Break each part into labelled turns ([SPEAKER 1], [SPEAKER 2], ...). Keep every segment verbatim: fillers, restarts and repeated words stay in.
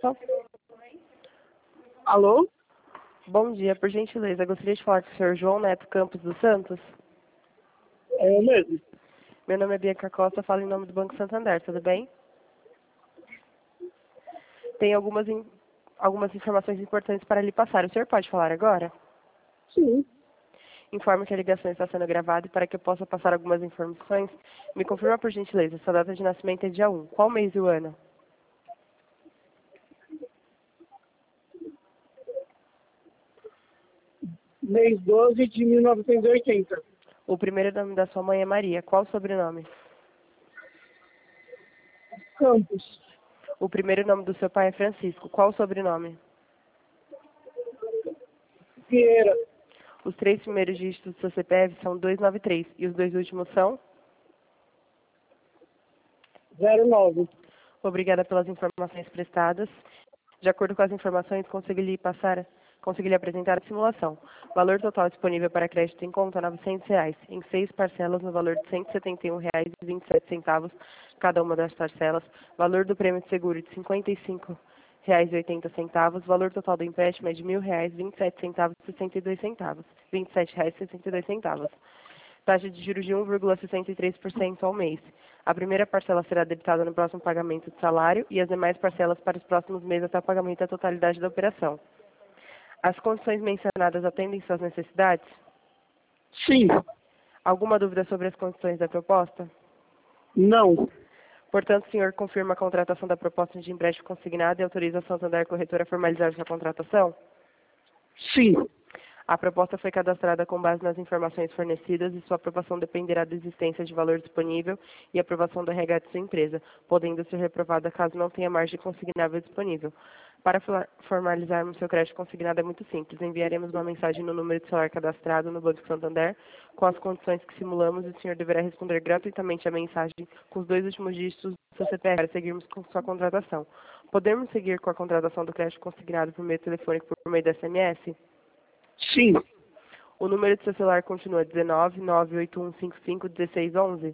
[SPEAKER 1] proposta.
[SPEAKER 2] Alô?
[SPEAKER 1] Bom dia, por gentileza, gostaria de falar com o senhor João Neto Campos dos Santos.
[SPEAKER 2] É eu mesmo.
[SPEAKER 1] Meu nome é Bianca Costa, falo em nome do Banco Santander, tudo bem? Tem algumas, in... algumas informações importantes para lhe passar. O senhor pode falar agora?
[SPEAKER 2] Sim.
[SPEAKER 1] Informo que a ligação está sendo gravada e para que eu possa passar algumas informações, me confirma por gentileza, sua data de nascimento é dia um. Qual mês e o ano?
[SPEAKER 2] Mês doze de mil novecentos e oitenta.
[SPEAKER 1] O primeiro nome da sua mãe é Maria. Qual o sobrenome?
[SPEAKER 2] Campos.
[SPEAKER 1] O primeiro nome do seu pai é Francisco. Qual o sobrenome?
[SPEAKER 2] Vieira.
[SPEAKER 1] Os três primeiros dígitos do seu C P F são duzentos e noventa e três e os dois últimos são?
[SPEAKER 2] zero nove.
[SPEAKER 1] Obrigada pelas informações prestadas. De acordo com as informações, consegui lhe passar, consegui lhe apresentar a simulação. Valor total disponível para crédito em conta, novecentos reais, em seis parcelas no valor de cento e setenta e um reais e vinte e sete centavos cada uma das parcelas. Valor do prêmio de seguro de cinquenta e cinco reais e oitenta centavos. Valor total do empréstimo é de mil reais, vinte e sete centavos e sessenta e dois centavos. vinte e sete reais e sessenta e dois centavos. Taxa de juros de um vírgula sessenta e três por cento ao mês. A primeira parcela será debitada no próximo pagamento de salário e as demais parcelas para os próximos meses até o pagamento da totalidade da operação. As condições mencionadas atendem suas necessidades?
[SPEAKER 2] Sim.
[SPEAKER 1] Alguma dúvida sobre as condições da proposta?
[SPEAKER 2] Não.
[SPEAKER 1] Portanto, o senhor confirma a contratação da proposta de empréstimo consignado e autoriza a Santander Corretora a formalizar sua contratação?
[SPEAKER 2] Sim.
[SPEAKER 1] A proposta foi cadastrada com base nas informações fornecidas e sua aprovação dependerá da existência de valor disponível e aprovação do R H de sua empresa, podendo ser reprovada caso não tenha margem consignável disponível. Para formalizarmos seu crédito consignado é muito simples. Enviaremos uma mensagem no número de celular cadastrado no Banco Santander com as condições que simulamos e o senhor deverá responder gratuitamente a mensagem com os dois últimos dígitos do seu C P F para seguirmos com sua contratação. Podemos seguir com a contratação do crédito consignado por meio telefônico por meio da S M S?
[SPEAKER 2] Sim.
[SPEAKER 1] O número do seu celular continua dezenove, nove oito um cinco cinco, um seis um um.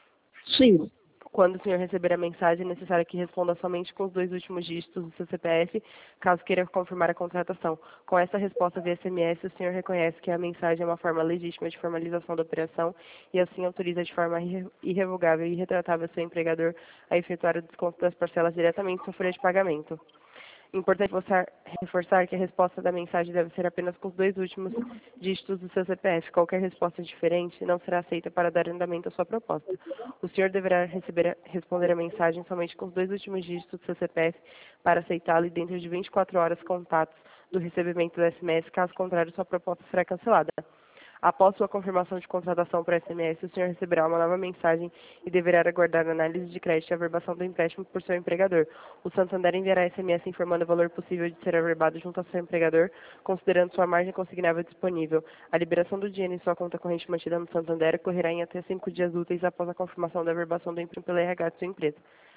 [SPEAKER 2] Sim.
[SPEAKER 1] Quando o senhor receber a mensagem, é necessário que responda somente com os dois últimos dígitos do seu C P F, caso queira confirmar a contratação. Com essa resposta via S M S, o senhor reconhece que a mensagem é uma forma legítima de formalização da operação e assim autoriza de forma irrevogável e irretratável seu empregador a efetuar o desconto das parcelas diretamente em sua folha de pagamento. Importante você reforçar que a resposta da mensagem deve ser apenas com os dois últimos dígitos do seu C P F. Qualquer resposta diferente não será aceita para dar andamento à sua proposta. O senhor deverá receber, responder a mensagem somente com os dois últimos dígitos do seu C P F para aceitá-la e dentro de vinte e quatro horas contatos do recebimento do S M S, caso contrário, sua proposta será cancelada. Após sua confirmação de contratação por S M S, o senhor receberá uma nova mensagem e deverá aguardar a análise de crédito e averbação do empréstimo por seu empregador. O Santander enviará S M S informando o valor possível de ser averbado junto ao seu empregador, considerando sua margem consignável disponível. A liberação do dinheiro em sua conta corrente mantida no Santander ocorrerá em até cinco dias úteis após a confirmação da averbação do empréstimo pelo R H de sua empresa.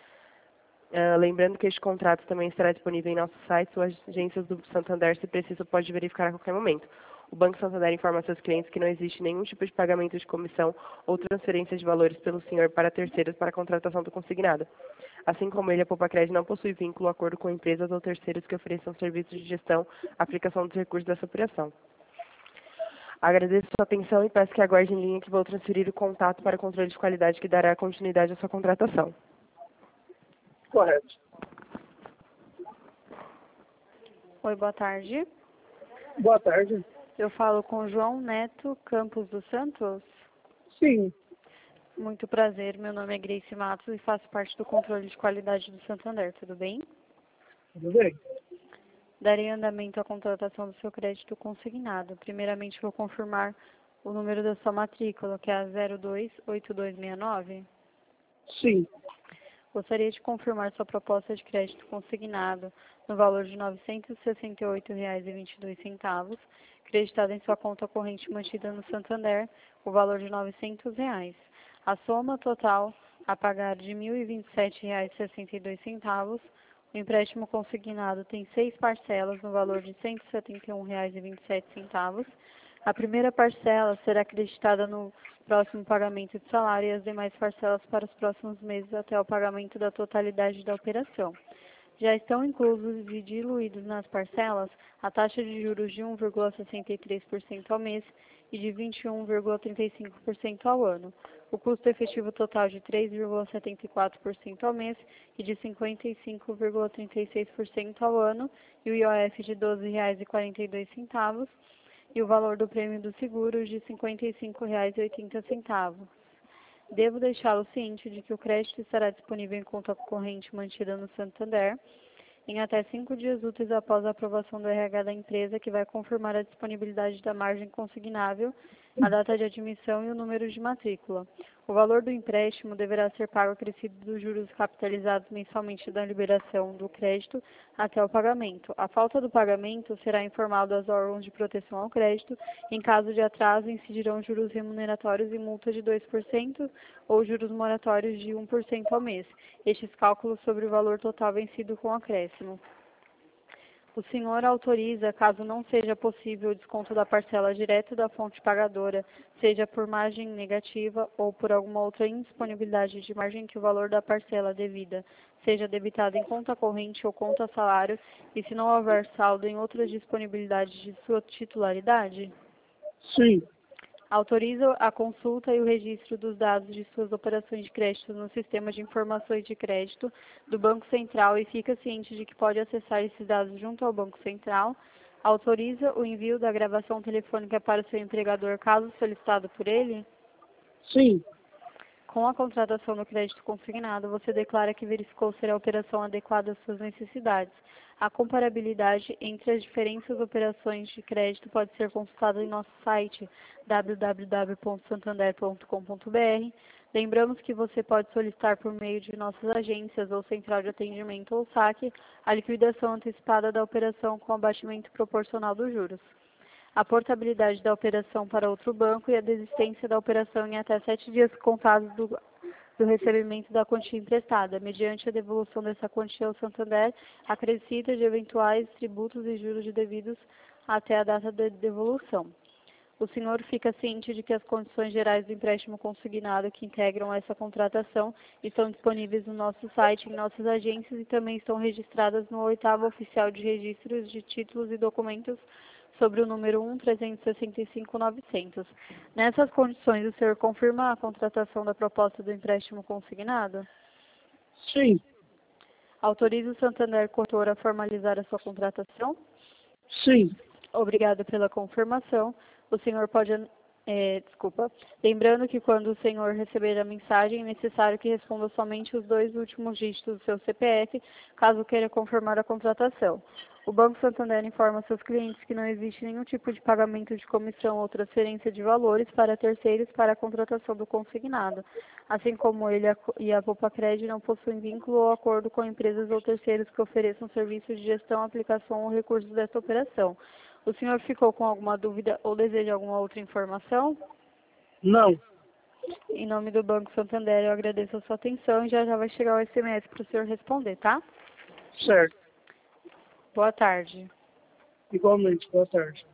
[SPEAKER 1] Uh, lembrando que este contrato também estará disponível em nosso site ou agências do Santander, se preciso, pode verificar a qualquer momento. O Banco Santander informa a seus clientes que não existe nenhum tipo de pagamento de comissão ou transferência de valores pelo senhor para terceiros para a contratação do consignado. Assim como ele, a Poupa-Cred não possui vínculo ou acordo com empresas ou terceiros que ofereçam serviços de gestão, aplicação dos recursos dessa operação. Agradeço sua atenção e peço que aguarde em linha que vou transferir o contato para o controle de qualidade que dará continuidade à sua contratação.
[SPEAKER 2] Correto.
[SPEAKER 3] Oi, boa tarde.
[SPEAKER 2] Boa tarde.
[SPEAKER 3] Eu falo com João Neto Campos dos Santos.
[SPEAKER 2] Sim.
[SPEAKER 3] Muito prazer, meu nome é Grace Matos e faço parte do controle de qualidade do Santander, tudo bem?
[SPEAKER 2] Tudo bem.
[SPEAKER 3] Darei andamento à contratação do seu crédito consignado. Primeiramente, vou confirmar o número da sua matrícula, que é a zero dois oito dois seis nove.
[SPEAKER 2] Sim.
[SPEAKER 3] Gostaria de confirmar sua proposta de crédito consignado no valor de novecentos e sessenta e oito reais e vinte e dois centavos, creditado em sua conta corrente mantida no Santander, o valor de novecentos reais. A soma total a pagar de mil e vinte e sete reais e sessenta e dois centavos. O empréstimo consignado tem seis parcelas no valor de cento e setenta e um reais e vinte e sete centavos. A primeira parcela será creditada no próximo pagamento de salário e as demais parcelas para os próximos meses até o pagamento da totalidade da operação. Já estão inclusos e diluídos nas parcelas a taxa de juros de um vírgula sessenta e três por cento ao mês e de vinte e um vírgula trinta e cinco por cento ao ano, o custo efetivo total de três vírgula setenta e quatro por cento ao mês e de cinquenta e cinco vírgula trinta e seis por cento ao ano, e o I O F de doze reais e quarenta e dois centavos, e o valor do prêmio do seguro de cinquenta e cinco reais e oitenta centavos. Devo deixá-lo ciente de que o crédito estará disponível em conta corrente mantida no Santander em até cinco dias úteis após a aprovação do R H da empresa, que vai confirmar a disponibilidade da margem consignável, a data de admissão e o número de matrícula. O valor do empréstimo deverá ser pago acrescido dos juros capitalizados mensalmente da liberação do crédito até o pagamento. A falta do pagamento será informado aos órgãos de proteção ao crédito. Em caso de atraso, incidirão juros remuneratórios e multa de dois por cento ou juros moratórios de um por cento ao mês. Estes cálculos sobre o valor total vencido com acréscimo. O senhor autoriza, caso não seja possível o desconto da parcela direto da fonte pagadora, seja por margem negativa ou por alguma outra indisponibilidade de margem, que o valor da parcela devida seja debitado em conta corrente ou conta salário, e se não houver saldo em outras disponibilidades de sua titularidade?
[SPEAKER 2] Sim.
[SPEAKER 3] Autoriza a consulta e o registro dos dados de suas operações de crédito no sistema de informações de crédito do Banco Central e fica ciente de que pode acessar esses dados junto ao Banco Central. Autoriza o envio da gravação telefônica para o seu empregador, caso solicitado por ele?
[SPEAKER 2] Sim.
[SPEAKER 3] Com a contratação do crédito consignado, você declara que verificou ser a operação adequada às suas necessidades. A comparabilidade entre as diferentes operações de crédito pode ser consultada em nosso site w w w ponto santander ponto com ponto b r. Lembramos que você pode solicitar por meio de nossas agências ou central de atendimento ou saque a liquidação antecipada da operação com abatimento proporcional dos juros, a portabilidade da operação para outro banco e a desistência da operação em até sete dias contados do, do recebimento da quantia emprestada, mediante a devolução dessa quantia ao Santander, acrescida de eventuais tributos e juros devidos até a data da devolução. O senhor fica ciente de que as condições gerais do empréstimo consignado que integram essa contratação estão disponíveis no nosso site, em nossas agências e também estão registradas no oitavo oficial de registros de títulos e documentos sobre o número um trezentos e sessenta e cinco novecentos. Nessas condições, o senhor confirma a contratação da proposta do empréstimo consignado?
[SPEAKER 2] Sim.
[SPEAKER 3] Autoriza o Santander Corretor a formalizar a sua contratação?
[SPEAKER 2] Sim.
[SPEAKER 3] Obrigado pela confirmação. O senhor pode... É, desculpa. Lembrando que quando o senhor receber a mensagem, é necessário que responda somente os dois últimos dígitos do seu C P F, caso queira confirmar a contratação. O Banco Santander informa seus clientes que não existe nenhum tipo de pagamento de comissão ou transferência de valores para terceiros para a contratação do consignado, assim como ele e a Popacred não possuem vínculo ou acordo com empresas ou terceiros que ofereçam serviços de gestão, aplicação ou recursos desta operação. O senhor ficou com alguma dúvida ou deseja alguma outra informação?
[SPEAKER 2] Não.
[SPEAKER 3] Em nome do Banco Santander, eu agradeço a sua atenção e já já vai chegar o S M S para o senhor responder, tá?
[SPEAKER 2] Certo.
[SPEAKER 3] Boa tarde.
[SPEAKER 2] Igualmente. Boa tarde.